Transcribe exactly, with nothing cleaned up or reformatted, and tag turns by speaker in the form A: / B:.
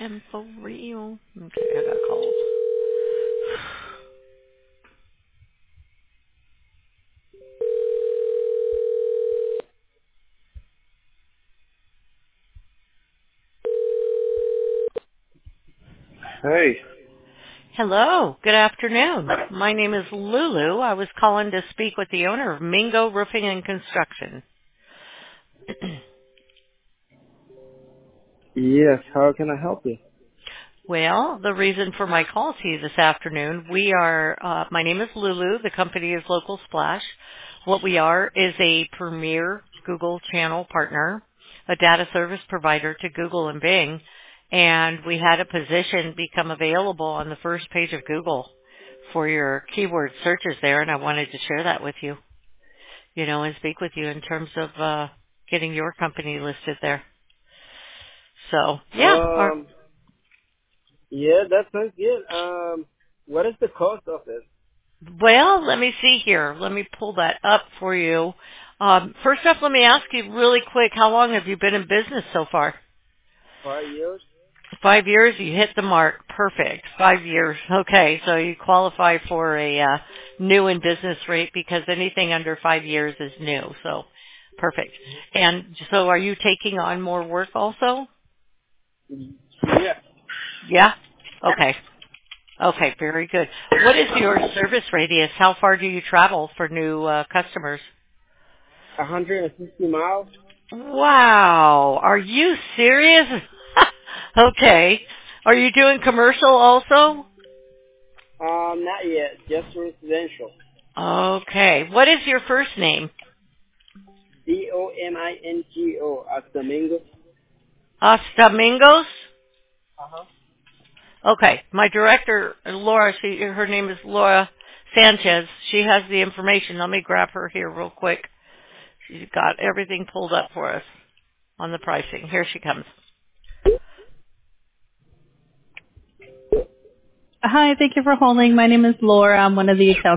A: am for real. Okay, I got called.
B: Hey.
A: Hello, good afternoon. My name is Lulu. I was calling to speak with the owner of Mingo Roofing and Construction.
B: Yes, how can I help you?
A: Well, the reason for my call to you this afternoon, we are, uh, my name is Lulu. The company is Local Splash. What we are is a premier Google channel partner, a data service provider to Google and Bing, and we had a position become available on the first page of Google for your keyword searches there, and I wanted to share that with you, you know, and speak with you in terms of uh, getting your company listed there. So, yeah, our,
B: Um, yeah, that sounds good. Um, what is the cost of it?
A: well, let me see here. Let me pull that up for you. Um, first off, let me ask you really quick, how long have you been in business so far?
B: Five years?
A: Five years, you hit the mark. Perfect. Five years. Okay, so you qualify for a uh, new in business rate because anything under five years is new. So, perfect. And so are you taking on more work also?
B: Yeah.
A: Yeah? Okay. Okay, very good. What is your service radius? How far do you travel for new uh, customers?
B: one hundred fifty miles?
A: Wow. Are you serious? Okay. Are you doing commercial also?
B: Um, not yet. Just residential.
A: Okay. What is your first name?
B: D O M I N G O, as Domingo.
A: Ostamingos?
B: Uh-huh.
A: Okay. My director, Laura, she, her name is Laura Sanchez. She has the information. Let me grab her here real quick. She's got everything pulled up for us on the pricing. Here she comes. Hi, thank you for holding. My name is Laura. I'm one of the account